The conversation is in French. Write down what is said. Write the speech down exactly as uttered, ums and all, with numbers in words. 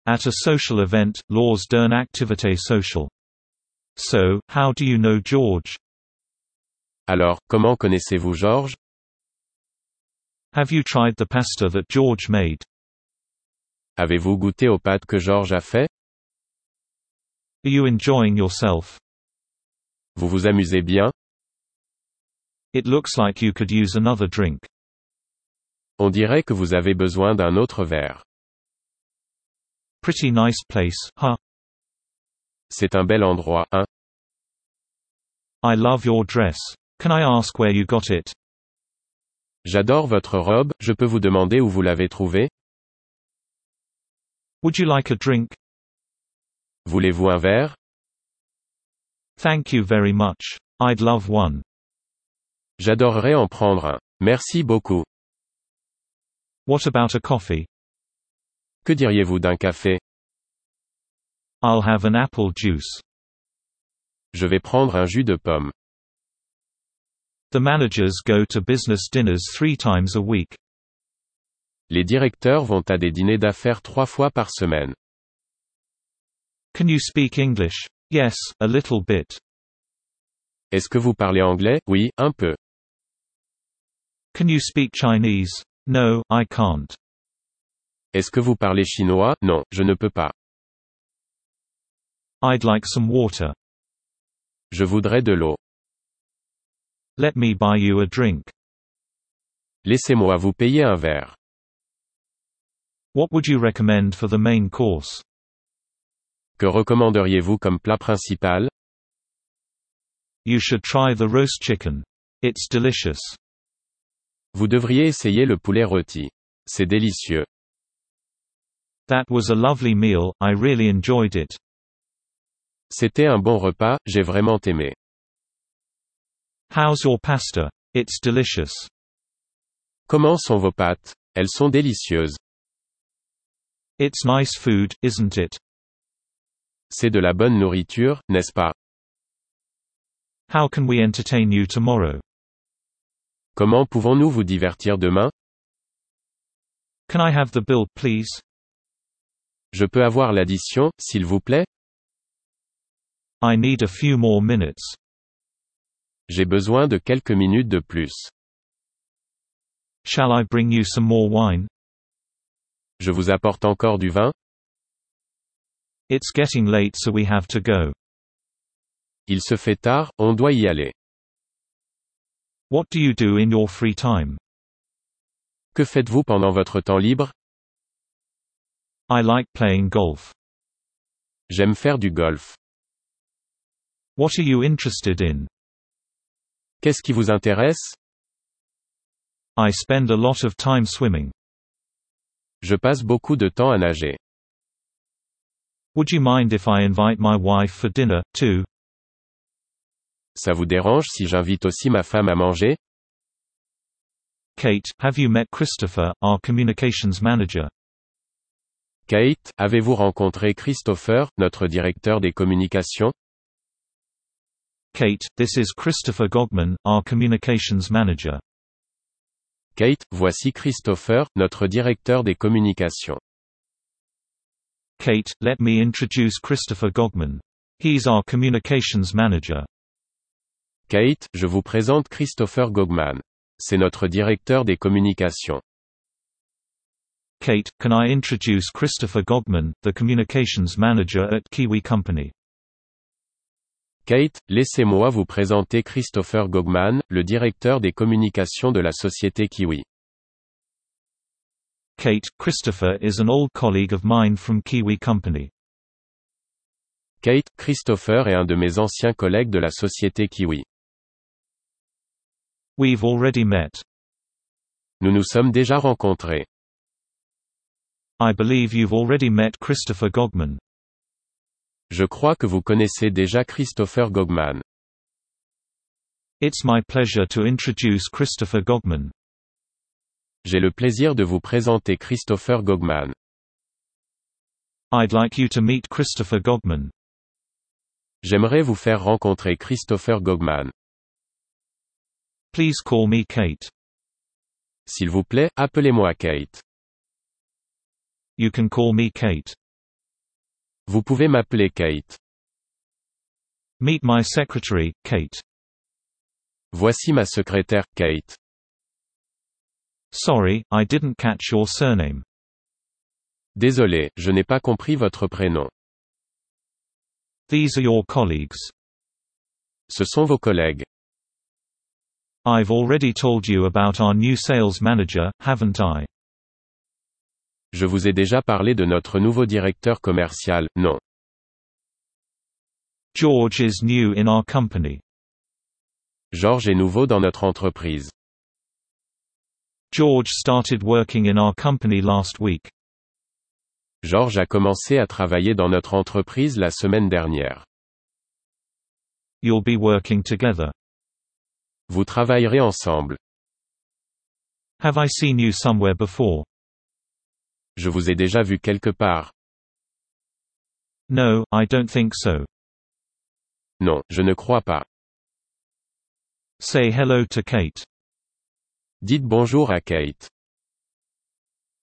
At a social event, lors d'une activité sociale. So, how do you know George? Alors, comment connaissez-vous George? Have you tried the pasta that George made? Avez-vous goûté aux pâtes que George a fait? Are you enjoying yourself? Vous vous amusez bien? It looks like you could use another drink. On dirait que vous avez besoin d'un autre verre. Pretty nice place, huh? C'est un bel endroit, hein? I love your dress. Can I ask where you got it? J'adore votre robe, je peux vous demander où vous l'avez trouvée? Would you like a drink? Voulez-vous un verre? Thank you very much. I'd love one. J'adorerais en prendre un. Merci beaucoup. What about a coffee? Que diriez-vous d'un café? I'll have an apple juice. Je vais prendre un jus de pomme. The managers go to business dinners three times a week. Les directeurs vont à des dîners d'affaires trois fois par semaine. Can you speak English? Yes, a little bit. Est-ce que vous parlez anglais? Oui, un peu. Can you speak Chinese? No, I can't. Est-ce que vous parlez chinois? Non, je ne peux pas. I'd like some water. Je voudrais de l'eau. Let me buy you a drink. Laissez-moi vous payer un verre. What would you recommend for the main course? Que recommanderiez-vous comme plat principal? You should try the roast chicken. It's delicious. Vous devriez essayer le poulet rôti. C'est délicieux. That was a lovely meal, I really enjoyed it. C'était un bon repas, j'ai vraiment aimé. How's your pasta? It's delicious. Comment sont vos pâtes? Elles sont délicieuses. It's nice food, isn't it? C'est de la bonne nourriture, n'est-ce pas? How can we entertain you tomorrow? Comment pouvons-nous vous divertir demain? Can I have the bill, please? Je peux avoir l'addition, s'il vous plaît? I need a few more minutes. J'ai besoin de quelques minutes de plus. Shall I bring you some more wine? Je vous apporte encore du vin? It's getting late, so we have to go. Il se fait tard, on doit y aller. What do you do in your free time? Que faites-vous pendant votre temps libre? I like playing golf. J'aime faire du golf. What are you interested in? Qu'est-ce qui vous intéresse? I spend a lot of time swimming. Je passe beaucoup de temps à nager. Would you mind if I invite my wife for dinner, too? Ça vous dérange si j'invite aussi ma femme à manger? Kate, have you met Christopher, our communications manager? Kate, avez-vous rencontré Christopher, notre directeur des communications? Kate, this is Christopher Gogman, our communications manager. Kate, voici Christopher, notre directeur des communications. Kate, let me introduce Christopher Gogman. He's our communications manager. Kate, je vous présente Christopher Gogman. C'est notre directeur des communications. Kate, can I introduce Christopher Gogman, the communications manager at Kiwi Company? Kate, laissez-moi vous présenter Christopher Gogman, le directeur des communications de la société Kiwi. Kate, Christopher is an old colleague of mine from Kiwi Company. Kate, Christopher est un de mes anciens collègues de la société Kiwi. We've already met. Nous nous sommes déjà rencontrés. I believe you've already met Christopher Gogman. Je crois que vous connaissez déjà Christopher Gogman. It's my pleasure to introduce Christopher Gogman. J'ai le plaisir de vous présenter Christopher Gogman. I'd like you to meet Christopher Gogman. J'aimerais vous faire rencontrer Christopher Gogman. Please call me Kate. S'il vous plaît, appelez-moi Kate. You can call me Kate. Vous pouvez m'appeler Kate. Meet my secretary, Kate. Voici ma secrétaire, Kate. Sorry, I didn't catch your surname. Désolé, je n'ai pas compris votre prénom. These are your colleagues. Ce sont vos collègues. I've already told you about our new sales manager, haven't I? Je vous ai déjà parlé de notre nouveau directeur commercial, non. George is new in our company. George est nouveau dans notre entreprise. George started working in our company last week. George a commencé à travailler dans notre entreprise la semaine dernière. You'll be working together. Vous travaillerez ensemble. Have I seen you somewhere before? Je vous ai déjà vu quelque part. No, I don't think so. Non, je ne crois pas. Say hello to Kate. Dites bonjour à Kate.